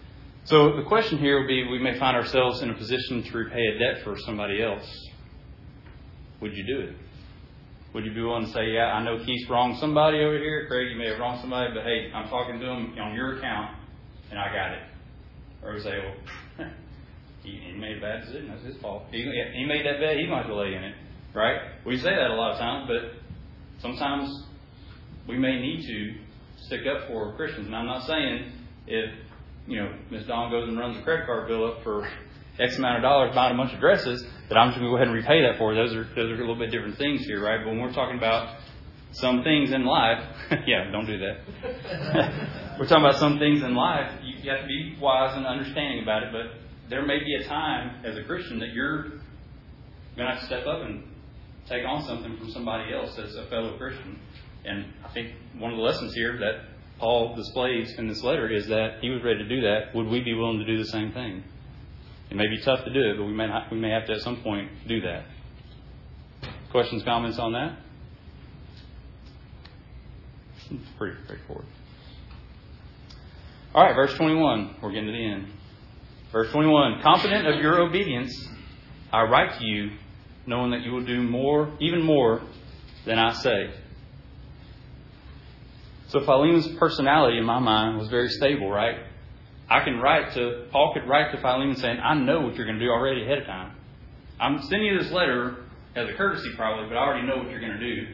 So the question here will be, we may find ourselves in a position to repay a debt for somebody else. Would you do it? Would you be willing to say, yeah, I know Keith's wronged somebody over here. Craig, you may have wronged somebody, but hey, I'm talking to him on your account, and I got it. Or say, well, he made a bad decision. That's his fault. He made that bet. He's going to have to lay in it. Right? We say that a lot of times, but sometimes we may need to stick up for Christians. And I'm not saying if, Ms. Dawn goes and runs a credit card bill up for X amount of dollars buying a bunch of dresses, that I'm just going to go ahead and repay that for her. Those are a little bit different things here, right? But when we're talking about some things in life, yeah, don't do that. We're talking about some things in life, you have to be wise and understanding about it, but there may be a time as a Christian that you're going to have to step up and take on something from somebody else that's a fellow Christian. And I think one of the lessons here that Paul displays in this letter is that he was ready to do that. Would we be willing to do the same thing? It may be tough to do it, but we may have to at some point do that. Questions, comments on that? It's pretty straightforward. All right, verse 21. We're getting to the end. Verse 21. Confident of your obedience, I write to you, knowing that you will do more, even more than I say. So Philemon's personality, in my mind, was very stable, right? Paul could write to Philemon saying, I know what you're going to do already ahead of time. I'm sending you this letter as a courtesy probably, but I already know what you're going to do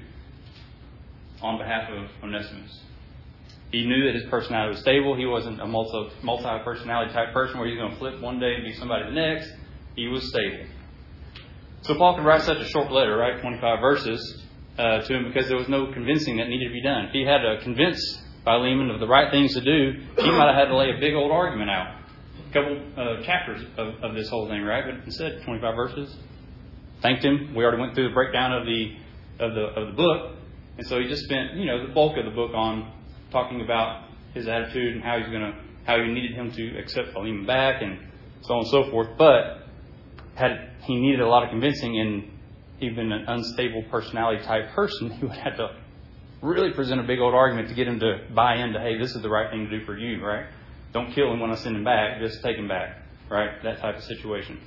on behalf of Onesimus. He knew that his personality was stable. He wasn't a multi-personality type person where he's going to flip one day and be somebody the next. He was stable. So Paul could write such a short letter, right, 25 verses, to him because there was no convincing that needed to be done. If he had to convince Philemon of the right things to do, he might have had to lay a big old argument out. A couple chapters of this whole thing, right? But instead, 25 verses. Thanked him. We already went through the breakdown of the book. And so he just spent, the bulk of the book on talking about his attitude and how he needed him to accept Philemon back and so on and so forth. But he needed a lot of convincing, and he'd been an unstable personality type person, he would have to really present a big old argument to get him to buy into, hey, this is the right thing to do for you, right? Don't kill him when I send him back, just take him back, right? That type of situation.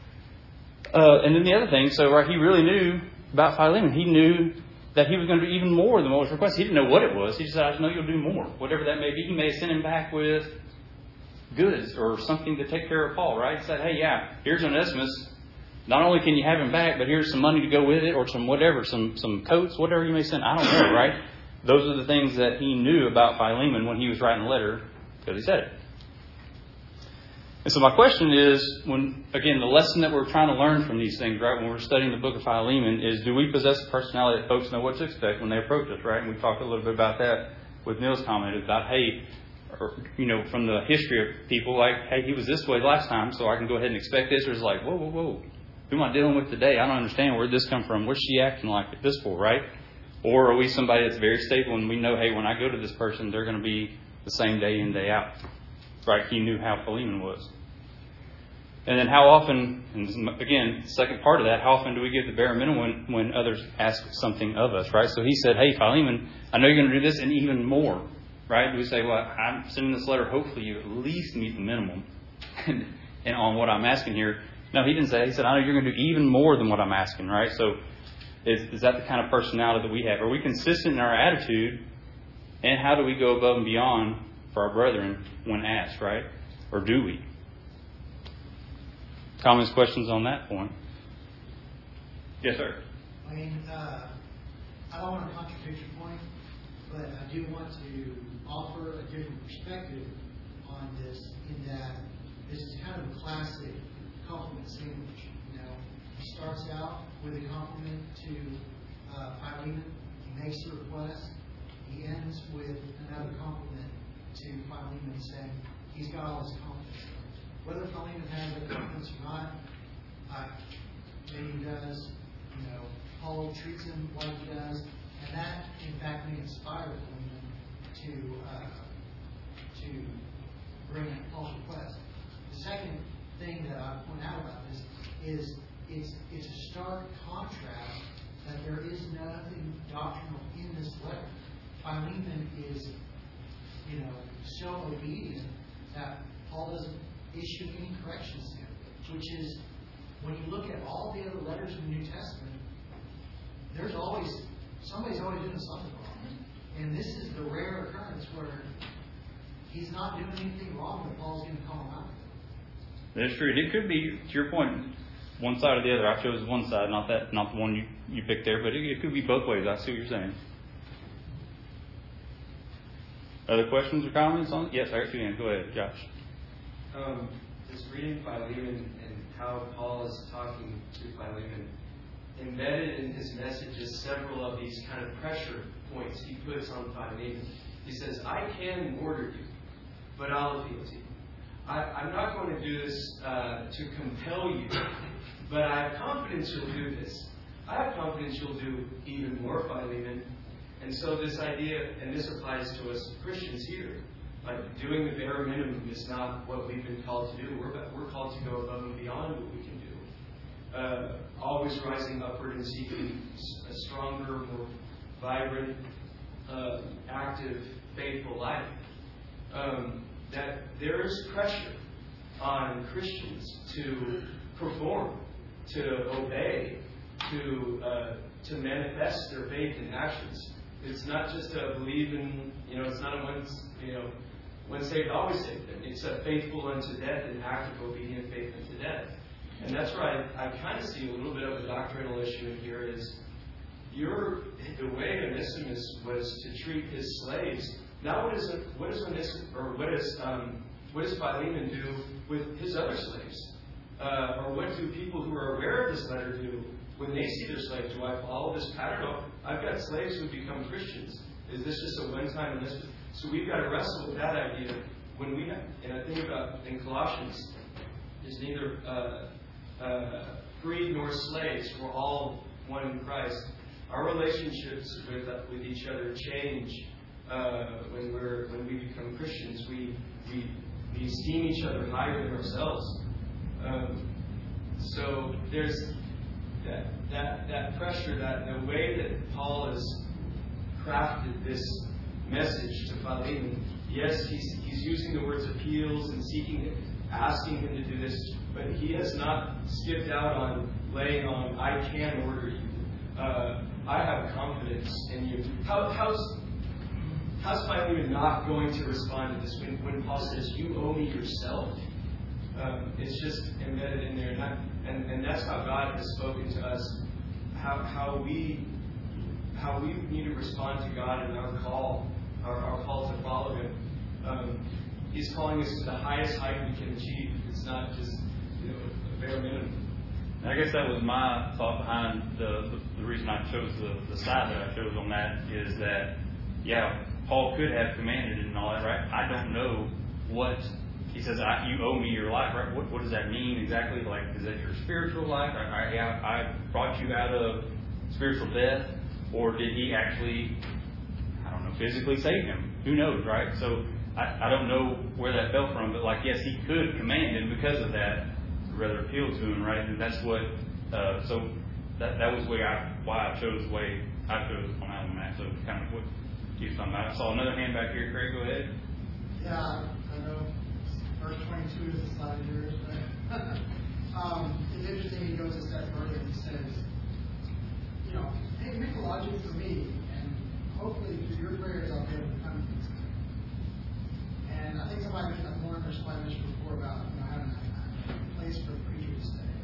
And then the other thing, he really knew about Philemon. He knew that he was going to do even more than what was requested. He didn't know what it was. He just said, I just know you'll do more. Whatever that may be. He may have sent him back with goods or something to take care of Paul, right? He said, hey, yeah, here's Onesimus. Not only can you have him back, but here's some money to go with it, or some whatever, some coats, whatever you may send. I don't know, right? Those are the things that he knew about Philemon when he was writing the letter, because he said it. And so my question is, the lesson that we're trying to learn from these things, right, when we're studying the book of Philemon, is do we possess a personality that folks know what to expect when they approach us, right? And we talked a little bit about that with Neil's comment about, hey, from the history of people, like, hey, he was this way last time, so I can go ahead and expect this. Or it's like, whoa. Who am I dealing with today? I don't understand. Where did this come from? What's she acting like this for, right? Or are we somebody that's very stable and we know, hey, when I go to this person, they're going to be the same day in, day out. Right? He knew how Philemon was. And then how often, and again, the second part of that, how often do we give the bare minimum when others ask something of us, right? So he said, hey, Philemon, I know you're going to do this and even more, right? Do we say, well, I'm sending this letter, hopefully you at least meet the minimum and on what I'm asking here. No, he didn't say that. He said, I know you're going to do even more than what I'm asking, right? So is that the kind of personality that we have? Are we consistent in our attitude? And how do we go above and beyond for our brethren when asked, right? Or do we? Comments, questions on that point? Yes, sir.
I don't want to contradict your point, but I do want to offer a different perspective on this, in that this is kind of a classic compliment sandwich. He starts out with a compliment to Philemon. He makes a request. He ends with another compliment to Philemon, saying he's got all his confidence. Whether Philemon has that confidence or not, maybe he does. Paul treats him like he does, and that, in fact, may inspire Philemon to bring in Paul's request. The second thing that I point out about this is it's a stark contrast that there is nothing doctrinal in this letter. Philemon is, so obedient that Paul doesn't issue any corrections to, which is, when you look at all the other letters in the New Testament, there's always, somebody's always doing something wrong. And this is the rare occurrence where he's not doing anything wrong, but Paul's going to call him out.
That's true. It could be, to your point, one side or the other. I chose one side, not the one you picked there, but it could be both ways. I see what you're saying. Other questions or comments on it? Yes, I got you in. Go ahead, Josh.
Just reading Philemon and how Paul is talking to Philemon, embedded in his message is several of these kind of pressure points he puts on Philemon. He says, I can order you, but I'll appeal to you. I'm not going to do this to compel you, but I have confidence you'll do this. I have confidence you'll do even more, Philemon. And so this idea, and this applies to us Christians here, like doing the bare minimum is not what we've been called to do. We're called to go above and beyond what we can do. Always rising upward and seeking a stronger, more vibrant, active, faithful life. That there is pressure on Christians to perform, to obey, to manifest their faith in actions. It's not just a believe in, it's not a once saved, always saved. It's a faithful unto death and active obedient faith unto death. And that's where I kind of see a little bit of a doctrinal issue in here is the way Onesimus was to treat his slaves. Now what does Philemon do with his other slaves? Or what do people who are aware of this letter do when they see their slaves? Do I follow this pattern? Oh, I've got slaves who become Christians. Is this just a one-time investment? So we've got to wrestle with that idea when we have, and I think about in Colossians, there's neither free nor slaves. We're all one in Christ. Our relationships with each other change when we become Christians. We esteem each other higher than ourselves. So there's that pressure, that the way that Paul has crafted this message to Philemon. Yes, he's using the words appeals and asking him to do this, but he has not skipped out on laying on, I can order you. I have confidence in you. How's Philemon not going to respond to this when Paul says, you owe me yourself? It's just embedded in there. And that's how God has spoken to us, how we need to respond to God in our call to follow Him. He's calling us to the highest height we can achieve. It's not just a bare minimum.
I guess that was my thought behind the reason I chose the side that I chose on that is that, Paul could have commanded and all that, right? I don't know what he says. You owe me your life, right? What does that mean exactly? Like, is that your spiritual life? I brought you out of spiritual death, or did he actually, physically save him? Who knows, right? So I don't know where that fell from, but yes, he could command him because of that, rather appeal to him, right? And that's what. So that was why I chose the way I chose on that. So kind of what you're talking about. I saw another hand back here. Craig, go ahead.
Yeah, I know. Verse 22 is the slide of yours, right? It's interesting. He goes a step further. He says, hey, make a logic for me, and hopefully through your prayers I'll be able to come to these things. And I think somebody mentioned before about having a place for the preacher to stay.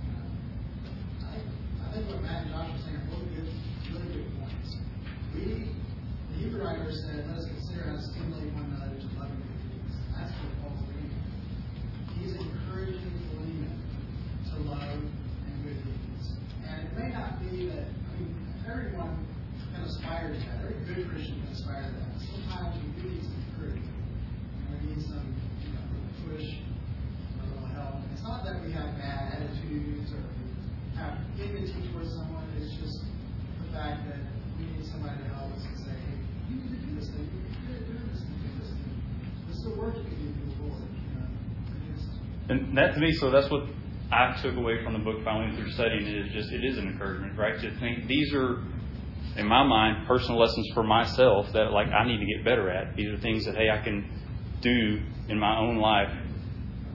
I think what Matt and Josh were saying are both really good points. The Hebrew writer said, let us consider how to stimulate one another to love and good deeds. That's what Paul's doing. He's encouraging Philemon to love and good deeds. And it may not be that, everyone can aspire to that. Every good Christian can aspire to that. Sometimes we do need some encouragement. We need some push or a little help. It's not that we have bad attitudes or have enmity towards someone. It's just the fact that we need somebody to help us and say, hey, you need to do this thing. You need to do this thing. This is the work you can do to move forward.
And that to me, so that's what I took away from the book finally through studying it is an encouragement, right? To think these are, in my mind, personal lessons for myself that I need to get better at. These are things that, hey, I can do in my own life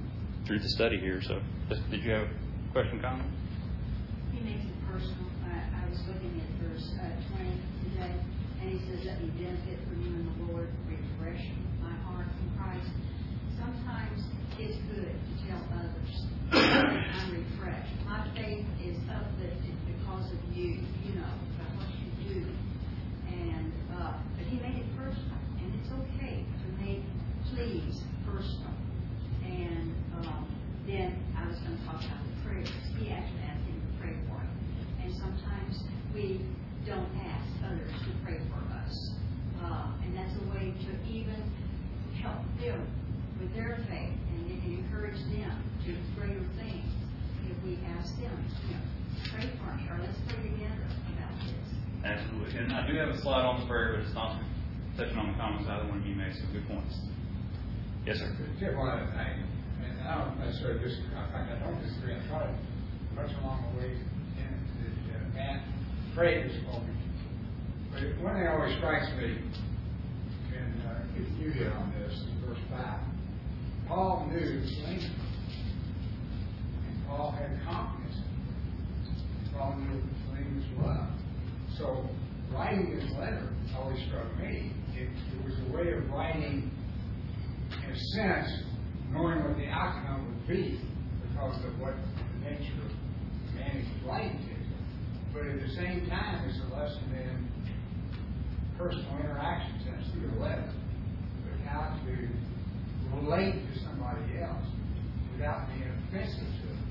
through the study here. So, did you have a question, comment?
He makes it personal. I was looking at verse 20 today, and he says, "Let me benefit from you in the Lord, refresh my heart in Christ." Sometimes it's good to tell others, "I'm refreshed. My faith is uplifted because of you. You know, by what you do." And but he made it personal, and it's okay to make please personal. And then I was going to talk about the prayers. He actually asked him to pray for him. And sometimes we don't ask others to pray for us. And that's a way to even help them with their faith and encourage them to greater things. If we ask them, pray for us, or let's pray together about this.
Absolutely. And I do have a slide on the prayer, but it's not touching on the comments either one of you made some good points. Yes, sir.
Tip one other thing, and I don't necessarily disagree. In fact, I don't disagree. I try to much along the way that Matt prayed this morning. But one thing always strikes me, and you hit on this, in verse 5. Paul knew Lincoln, and Paul had confidence. Paul knew Lincoln's love. So writing this letter always struck me. It was a way of writing, in a sense, knowing what the outcome would be because of what the nature of the man he was writing to. But at the same time, it's a lesson in personal interactions. That's through the letter. But how to relate to somebody else without being offensive to them.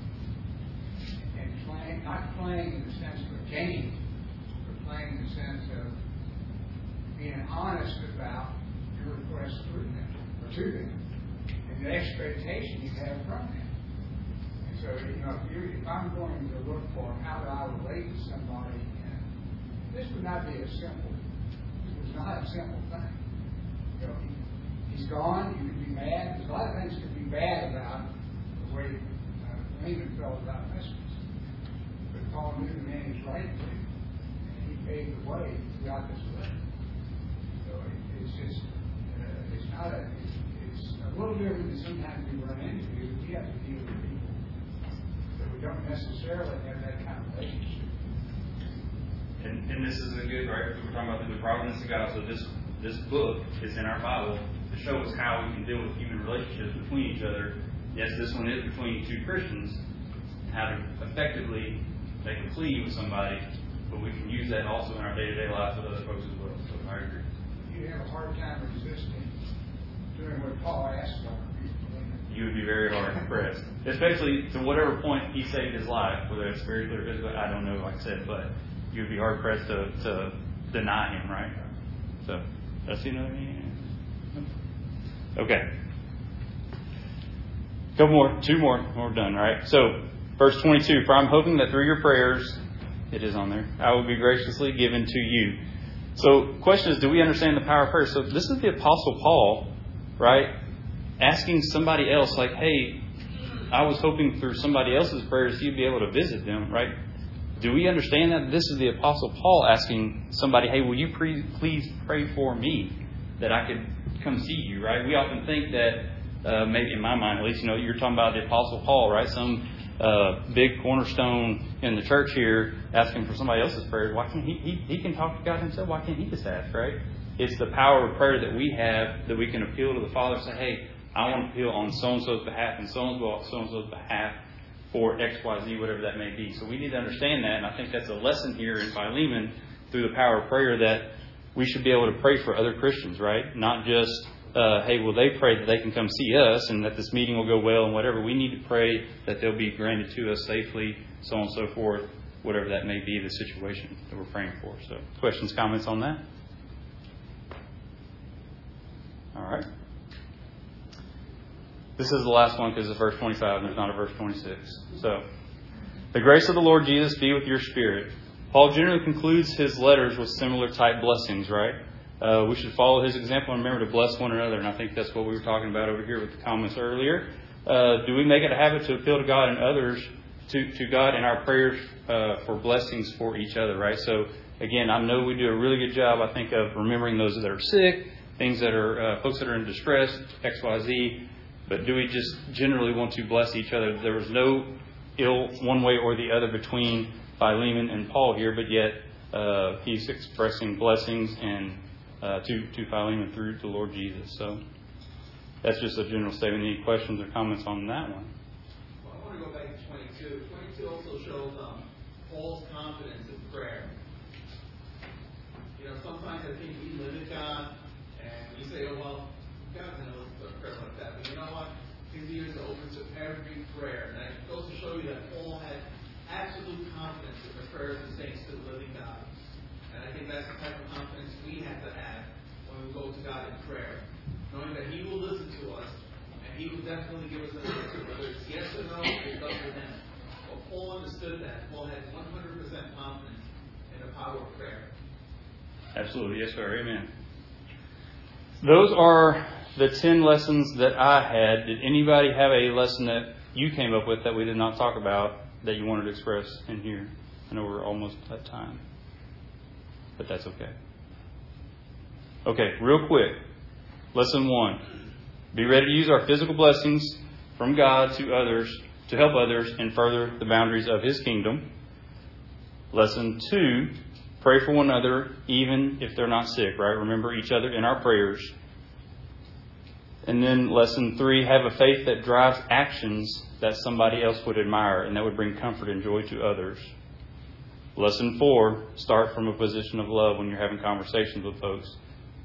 And not playing in the sense of a game, but playing in the sense of being honest about your request through them, or to them, and the expectation you have from them. And so, if I'm going to look for how do I relate to somebody, and this would not be a simple. It was not a simple thing. He's gone. You can be mad. There's a lot of things to be bad about the way Lincoln felt about Christmas. But Paul knew the man he's writing to, and he paved the way throughout this letter. So it's just it's not a it's a little different than sometimes we run into. We have to deal with people that we don't necessarily have that kind of relationship.
And this is a good, right? We were talking about the providence of God. So this book is in our Bible to show us how we can deal with human relationships between each other. Yes, this one is between two Christians, how to effectively make a plea with somebody, but we can use that also in our day-to-day lives with other folks as well. So I agree.
You have a hard time resisting doing what Paul asked for.
You would be very hard pressed, especially to whatever point he saved his life, whether it's spiritually or physically. I don't know, like I said, but you would be hard pressed to deny him, right? So, did I see another hand? Okay. Couple more, two more, and we're done, right? So, verse 22, "For I'm hoping that through your prayers," it is on there, "I will be graciously given to you." So, question is, do we understand the power of prayer? So, this is the Apostle Paul, right? Asking somebody else, like, hey, I was hoping through somebody else's prayers you'd be able to visit them, right? Do we understand that? This is the Apostle Paul asking somebody, hey, will you please pray for me that I could come see you, right? We often think that, maybe in my mind at least, you're talking about the Apostle Paul, right? Some big cornerstone in the church here asking for somebody else's prayers. Why can't he can talk to God himself? Why can't he just ask, right? It's the power of prayer that we have, that we can appeal to the Father and say, hey, I want to appeal on so-and-so's behalf and so-and-so's behalf for X, Y, Z, whatever that may be. So we need to understand that, and I think that's a lesson here in Philemon through the power of prayer, that we should be able to pray for other Christians, right? Not just, hey, will they pray that they can come see us and that this meeting will go well and whatever. We need to pray that they'll be granted to us safely, so on and so forth, whatever that may be, the situation that we're praying for. So questions, comments on that? All right. This is the last one because it's verse 25 and there's not a verse 26. So, the grace of the Lord Jesus be with your spirit. Paul generally concludes his letters with similar type blessings, right? We should follow his example and remember to bless one another. And I think that's what we were talking about over here with the comments earlier. Do we make it a habit to appeal to God and others, to God in our prayers for blessings for each other, right? So, again, I know we do a really good job, I think, of remembering those that are sick, things that are, folks that are in distress, X, Y, Z. But do we just generally want to bless each other? There was no ill one way or the other between Philemon and Paul here, but yet he's expressing blessings and to Philemon through the Lord Jesus. So that's just a general statement. Any questions or comments on that one?
Well, I want to go back to 22. 22 also shows Paul's confidence in prayer. You know, sometimes I think we limit God, and we say, oh, well, God knows a prayer like that. But you know what? His ears are open to every prayer. And it goes to show you that Paul had absolute confidence in the prayers of the saints to the living God. And I think that's the type of confidence we have to have when we go to God in prayer. Knowing that He will listen to us, and He will definitely give us an answer, whether it's yes or no, it's up to Him. But Paul understood that. Paul had 100% confidence in the power of prayer.
Absolutely. Yes, sir. Amen. Those are the 10 lessons that I had. Did anybody have a lesson that you came up with that we did not talk about that you wanted to express in here? I know we're almost at time, but that's okay. Okay, real quick. Lesson 1. Be ready to use our physical blessings from God to others to help others and further the boundaries of His kingdom. Lesson 2. Pray for one another even if they're not sick, right? Remember each other in our prayers. And then lesson 3, have a faith that drives actions that somebody else would admire and that would bring comfort and joy to others. Lesson 4, start from a position of love when you're having conversations with folks.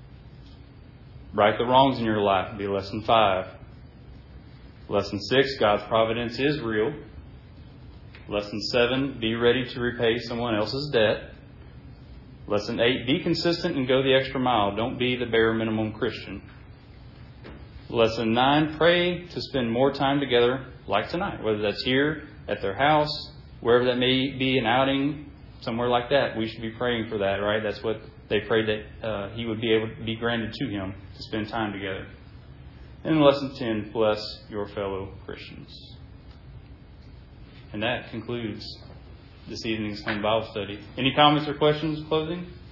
Right the wrongs in your life would be lesson 5. Lesson 6, God's providence is real. Lesson 7, be ready to repay someone else's debt. Lesson 8, be consistent and go the extra mile. Don't be the bare minimum Christian. Lesson 9, pray to spend more time together like tonight, whether that's here, at their house, wherever that may be, an outing, somewhere like that. We should be praying for that, right? That's what they prayed, that he would be able to be granted to him to spend time together. And in lesson 10, bless your fellow Christians. And that concludes this evening's home Bible study. Any comments or questions closing?